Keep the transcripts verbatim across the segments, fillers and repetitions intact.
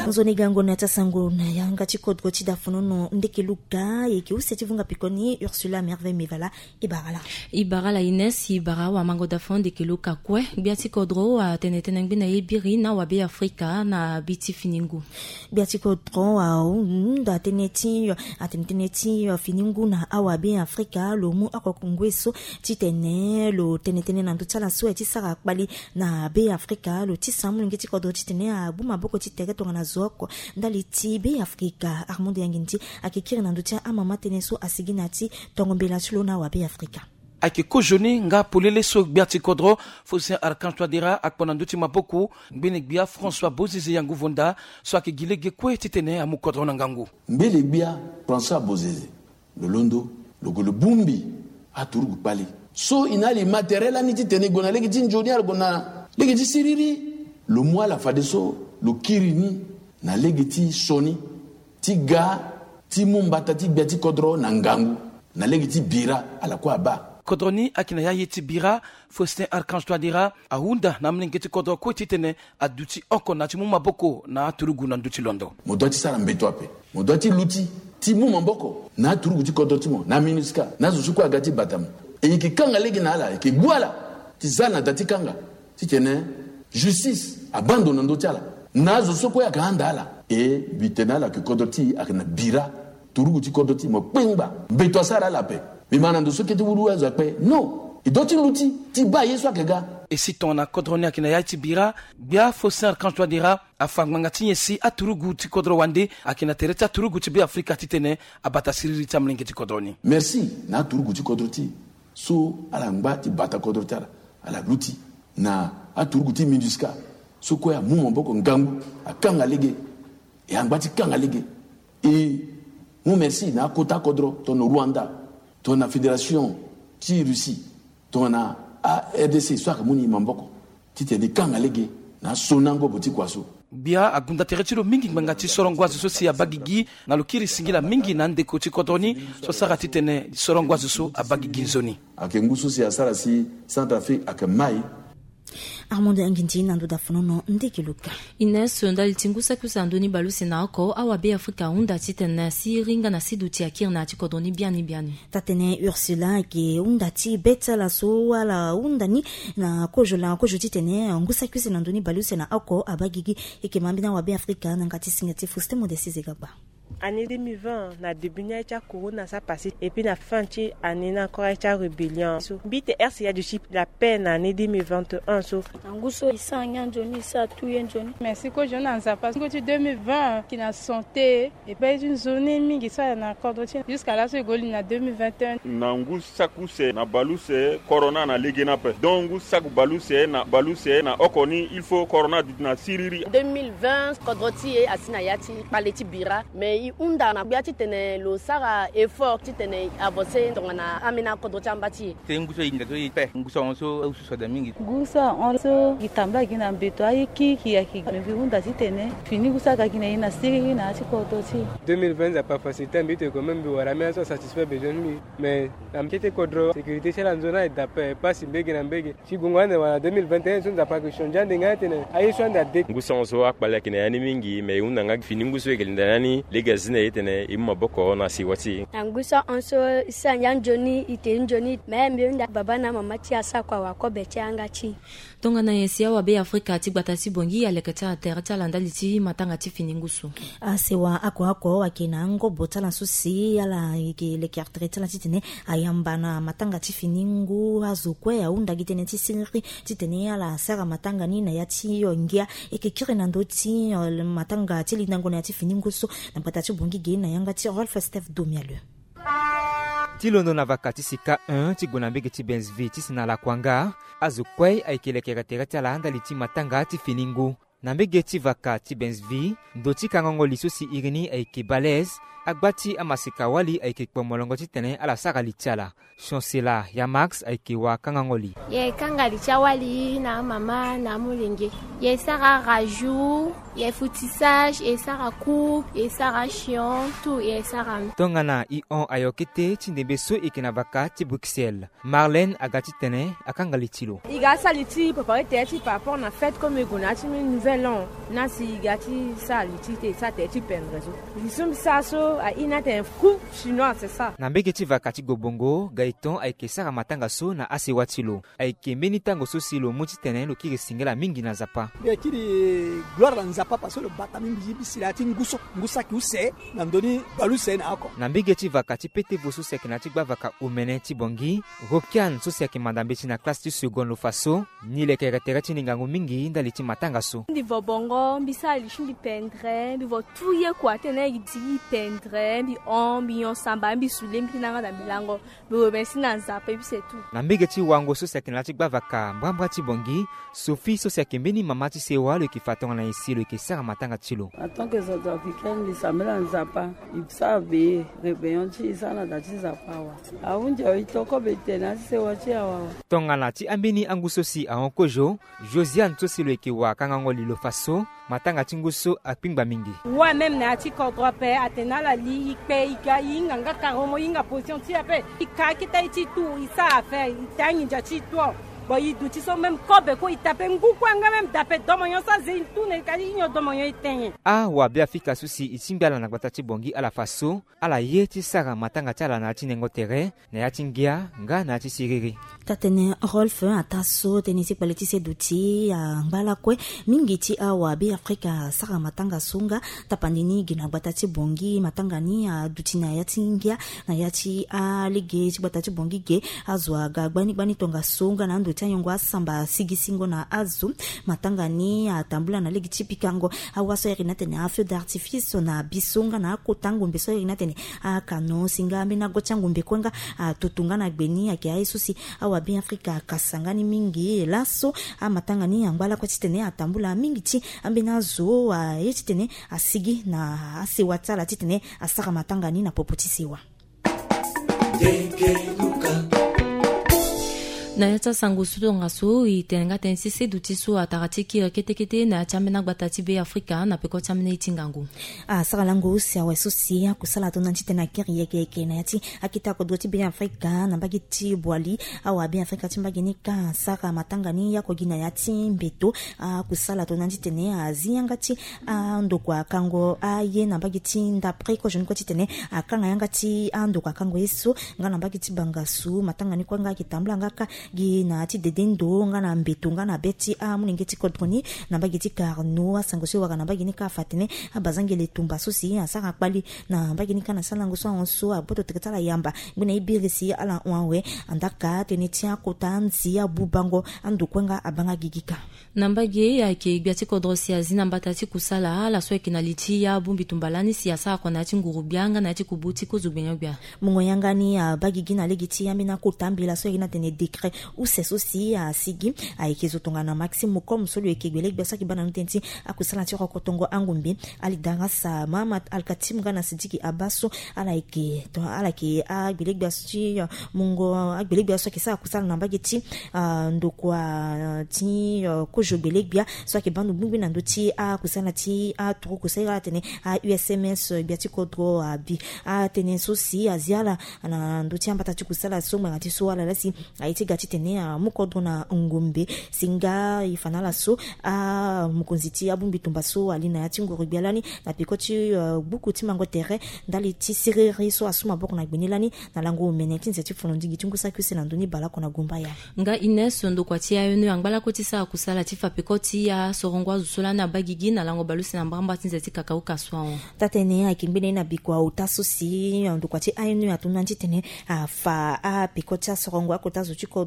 nzoni gango na tasango na yanga chikodgo chidafunono ndeke luka yeki usetivunga pikoni Ursula Merveille Mevala ibarala ibarala Ines ibara wa mango dafon de luka kwe biati kodro wa tenetene ngina ibiri na wa be Afrika na biti finingu biati kodro wa unda teneti ateneti finingu na awa be Afrika lo mu akokungweso titene lo tenetene na ndutala so etisara kbali na be Afrika lo tisamu ngiti kodro titene abuma boko titeke tonga na zoko ndali ti be Afrika armondo yanginti akikiri na ndutia amama teneso asiginati tongombela chulo na wa be Afrika ake kojoni nga polele so biati kodro fosin arkan twadira akpona nduti maboku mbene bia François Bozize yangu vonda so ake gilege kwe titene amu kodro na ngangu mbele bia François Bozize lolondo logolo bumbi aturugu pali so inali matériel ani titene gona legi tinjoni ar gona legi ti siriri lo moi la fadeso lo kirini na legi ti soni ti ga ti mumbata ti biati kodro na ngangu na legi ti bira ala kwa ba kodroni akina ya yeti bira Faustin Archange Twadira ahunda na mlingeti kodro ko titene aduti oko na timu maboko na turugu na nduti londo modoti sara mbeto ape modoti luti timu maboko na turugu ti kodro timo na minuska na zusuku agati batam e yiki kanga legi na ala yiki gwala ti zana dati kanga titene justice abandonne ndo tiala na zusuku ya kanda ala e bitenala ki kodro ti akina bira turugu ti kodro ti mo pengba mbeto sara la pe bimana ndo soki ti wulu azo pe no idoti luti ti ba yeso akega et si ton a kodroni akina ya tibira bia Faustin Archange Twadira afanganga tinyesi aturugu ti kodro wande akina tereta turugu ti bi Afrika titene abata siriri ta mlingeti kodroni merci na turugu ti kodro ti so ala ngba ti bata kodro tala ala luti na aturugu ti minduska so ko ya mumo boko ngangu akanga lege e angba ti kanga lege e mu merci na kota kodro to no Rwanda to na fédération ti Russie to na a R D C soit muni mamboko ti te de kanga lege na sonango boti kwaso bia agunda teretiro mingi ngangati sorongwazi so si abagigi na lukiri singila mingi na ndeko ti kodroni so sara titene sorongwazi so abagigi zoni akengusu si asara si Centrafrique akamai Armando Anginti na nduda funono ndeke luka Ines ndali tingusa kusandoni balusi na oko awa be Afrika unda titene si ringa na siduti akir na ti kodroni biani biani tatene Ursula ke unda ti beta la so wala unda ni na kojola kojo titene ngusa kusi na ndoni balusi na oko abagigi eke mambina wa be Afrika na ngati singati fuste modesize gaba année deux mille vingt na début na cha corona ça passé et puis na fin ti année na encore cha rébellion so bite R C A du chip la peine année deux mille vingt et un so nguso isanya joni sa tuye joni merci ko jona ça passe ko ti deux mille vingt qui na santé et puis une zone mingi ça na cordon jusqu'à là so goli na deux mille vingt et un na ngusa kuse na baluse corona na ligena pe donc ngusa baluse na baluse na okoni il faut corona na siriri deux mille vingt kodroti e asina yati paleti bira mais unda na biati tene lo sara effort tene avancer donc na amina kodro chambati tenguso inga to ipe nguso onso ususo da mingi gusa onso kitamba kina mbeto ayiki ki yaki mevi unda tene fini gusa ka kina ina siri na ti kodro ti deux mille vingt ça pas facile mbite quand même wala mais ça satisfait besoin lui mais amkete kodro sécurité chez la zone et d'après pas si mbege na mbege si gongwane wala deux mille vingt et un ça pas que changer ndinga tene ayi swanda de nguso onso akbala kina yani mingi mais unda nga fini nguso egelinda nani lega zine itene imma boko na siwati angusa onso isanya joni ite njoni membe nda baba na mama ti asakwa wako beche angati tonga na yesia wa be Afrika ti batasi bongi alekata terata landali ti matanga ti finingusu asewa ako ako wakina ngo botala susi ala ke le cartreta la titene ayambana matanga ti finingu azukwe ya unda gitene ti sinri titene ala sara matanga ni na yati yongia ekekire na ndoti matanga ti linango na ti finingusu na patati bongi gena yanga ti Rolf Stef Domiale ti londo na vakati sika un ti gona mbege ti Benzvi ti sina la kwanga azukwei aikelekera terati ala andali ti matanga ti finingu na mbege ti vaka ti Benzvi ndo ti kangongo liso si irini aike balez agbati amasika wali aike kwa molongo titene ala saka lichala chancela ya Max aike wa kangangoli ye kanga lichawali na mama na mulenge ye saka raju ye foutissage ye saka coupe ye saka chion tout ye saka tongana i on ayokete tindembeso ikina vaka ti Bruxelles Marlène agati tene akanga litilo igasa liti préparer tete par rapport na fête comme gonati nouvel an na si gati sa liti te sa tete pendre zo lisum sa so a inate un coup chinois c'est ça na mbeketi vaka ti gobongo Gaëton aike saka matanga so na ase watilo aike meni tango so silo muti tene lo kiri singela mingi na zapa be kiri gloire na zapa parce que le batami bibi silati nguso ngusa ki use na ndoni baluse na ako na mbeketi vaka ti pete vosu sekina ti gba vaka umene ti bongi Rokian so seki madambe ti na classe ti second lo faso ni le keretere ti ningango mingi ndali ti matanga so ndi vobongo mbisa lishindi pendre mbi vo tuye kwa tene yidi pendre mbi on mbi on samba mbi sule mbi nanga da milango mbi bensi na nzapa mbi c'est tout na mbeketi wango so seki na ti gba vaka mbambra ti bongi Sophie so seki mbeni mama ti sewa le ki fatonga na isi le ki sara matanga ti lo en tant que Sud-Africaine li samela nzapa ibsabe rebellion ti sana da ti zapa wa awunja itoko betena ti sewa ti awa tonga na ti ambeni anguso si aonkojo Josiane to si le ki wa kangango li lo faso matanga tinguso apingba mingi wa même na ti kodro pe atena la li pe ika inga nga karomo inga position ti ape ika kita ti tu isa affaire itangi ja ti to bo yidu ti so même kobe ko itape nguku anga même tape domonyo sa zein tu ne kali inyo domonyo itenye a wa bia fika susi itimbala na gbata ti bongi ala faso ala ye ti sara matanga ti ala na ti nengo tere na ya ti ngia nga na ti siriri tatene Rolf ataso tenisi kwaliti se duti a mbala kwe mingi ti awa bi Afrika sara matanga sunga tapandini gina gbata ti bongi matanga ni a duti na ya ti ngia na ya ti a lige ti gbata ti bongi ge azwa ga gbani gbani tonga sunga na ndo yongwa samba sigisingo na azu matanga ni atambula na ligi tipikango awaso erinate na feu d'artifice na bisunga na kotango mbeso erinate ni akano singa mbina gochango mbekwenga tutunga na gbeni akia isusi awa bi Afrika kasangani mingi laso amatanga ni angwala kwa titene atambula mingi ti ambina zo a yetitene asigi na asiwatala titene asaka matanga ni na popotisiwa na yata sango sudo ngaso itenga tensisi dutisu ataratiki kete kete na chamena gbatati be Afrika na peko chamena itingango a sakalango sia wesusi kusala to nanti tena kiri yeke yeke na yati akita ko doti be Afrika na bagiti bwali awa be Afrika timbagini ka saka matangani ya ko gina yati mbeto a kusala to nanti tene aziangati ando kwa kango aye na bagiti ndapre ko jeune ko titene akanga yangati ando kwa kango yesu ngana bagiti bangasu matangani kwa nga kitambla ngaka gi na ti dedendo nga na mbeto nga na beti a munengeti kodroni na bagiti karno asangosi wa na bagini ka fatene abazangele tumba sosi asaka kpali na bagini kana salango so onso aboto tekatala yamba ngune ibirisi ala onwe andaka tenetia kotanzi ya bubango andukwenga abanga gigika nambage ya ke biati kodrosi azina mbatati kusala la so ekinaliti ya bumbi tumbalani siasa kwa na tingurubyanga na tikubuti kuzubenyobya mungo yangani ya bagigi na legiti ya mina kutambila so ina tene décret ou c'est aussi à sigi a ekizotonga na maximum comme celui qui gbele gbesa ki bana ntenti akusala ti kotongo angumbi alidanga sa mama alkatim gana sidiki abaso ala eke to ala ki a gbele gbasi mungo a gbele gbasa ki sa akusala na bagiti ndokwa ti ko jo gbele gbia so ki bandu bungu na ndoti a kusala ti a tro kusala tene a U S M S biati kodro a bi a tene sosi aziala na ndoti ambata ti kusala so ngati so ala lasi a iti gati tene a mukodro na ngombe singa ifanala so a mukonziti abumbi tumba so alina ya tingoro bialani na pikoti uh, buku ti mango terre ndali ti siriri so asuma boko na gbenelani na lango meneki nzeti fonondigi tingusa kwese na ndoni bala kona gumba ya nga Ines ndo kwa ti ayonu angbala ko ti sa kusala ti fa pikoti ya sorongwa zusola na bagigi na lango balusi na mbamba ti nzeti kakao kaswa tatene akimbene na bikwa utasosi ndo kwa ti ayonu atuna ti tene a fa a pikoti sorongwa ko ta zuchiko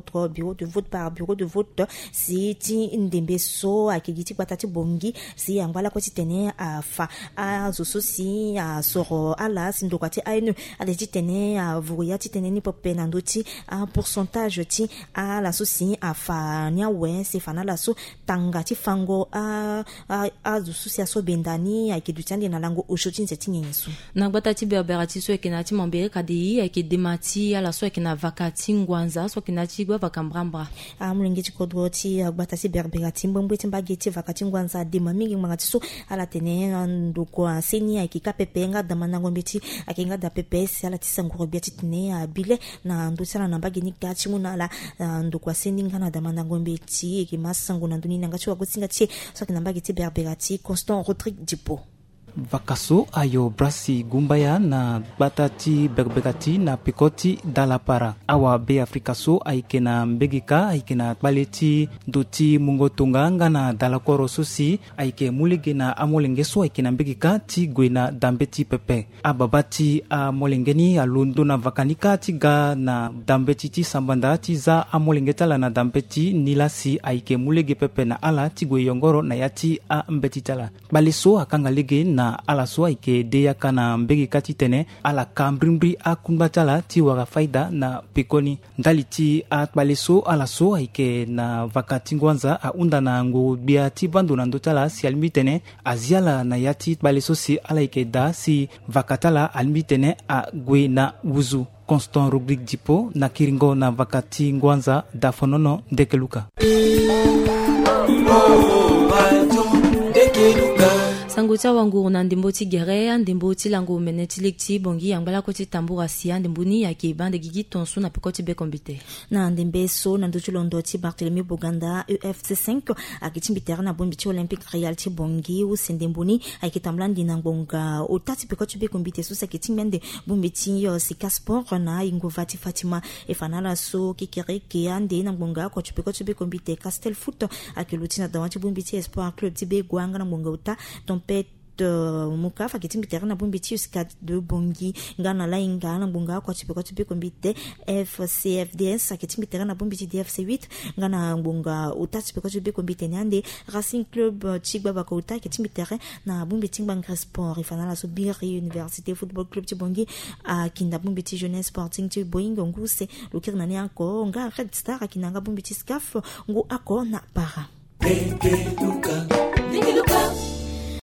Tikodro bureau de vote par bureau de vote si ti ndembeso akigiti batati bongi si angwala ko titene afa azusu si asoro ala sindokwati ainu aleti tene avuya titene ni popena ndoti a pourcentage ti a la souci afa nya we se fana la so tanga ti fango a azusu si aso bendani akidutandi na lango oshoti nsetinyesu na batati berberati so ekenati mambere kadi akedemati ala so ekena vakati ngwanza so kenati gwa vakambrambra a mulenge Tikodro ti batati berberati mbombe timbageti vakati ngwanza de mamingi mangati so ala tene ndoko seni akika pepenga damana ngombeti akenga da pps ala tisangoro biati tene abile na ndosala na bageni gachi munala ndoko seni ngana damana ngombeti ekimasango na nduni nanga chwa gotsinga tie so kinambageti berberati Constant Rodrigue Dipo Vakaso ayo brasi gumbaya na batati berbegati na pikoti dalapara awa be afrikaso aikena mbegika aikena baleti doti mungotunga ngana dalakoro sosi aike mulige na amolengeso aikena mbegika ti gwena dambeti pepe ababati a molengeni alundo na vakanika tiga na dambeti ti sambanda ti za amolengetala na dambeti nilasi aike mulige pepe na ala ti gwe yongoro na yati a mbetitala baleso akanga lege na ala so ike deya kana mbegi kati tene ala kambrimbri akumbatala ti wara faida na pikoni ndali ti atbaleso ala so ike na vakati ngwanza a unda na ngo bia ti bando na ndotala si almi tene aziala na yati baleso si ala ike da si vakatala almi tene a gwe na wuzu Constant Rodrigue Dipo na kiringo na vakati ngwanza da fonono ndekeluka sanguta wangu na ndimbo ti gere ndimbo ti lango meneti lekti bongi yangala ko ti tambura sia ndimbuni yake bande gigi tonsu na pikoti be kombite na ndembe so na ndoto londo ti Barthélemy Boganda U F C cinq akitimbitera na bombi ti Olympique Real ti bongi u sendembuni akitamlandi na ngonga otati pikoti be kombite so sakitimende bombi ti Sika Sport na ingovati Fatima efanala so kikereke ande na ngonga ko ti pikoti be kombite Castel Foot akiluti na dawati bombi ti Espoir Club ti be gwanga na ngonga uta pet mukafa kitimbitera na bombi ti Skat de bongi ngana la ingana bunga ko tipe ko tipe kombite F C F D S kitimbitera na bombi ti D F C huit ngana bunga utati pe ko tipe kombite nyande Racing Club Chigba bakota kitimbitera na bombi ti Bangra Sport ifana la Sobiri Université Football Club ti bongi a kinda bombi ti Jeunesse Sporting ti Boeing nguse lukirna ne anko nga Red Star kinanga bombi ti Scaf ngo ako na para Pepe Luka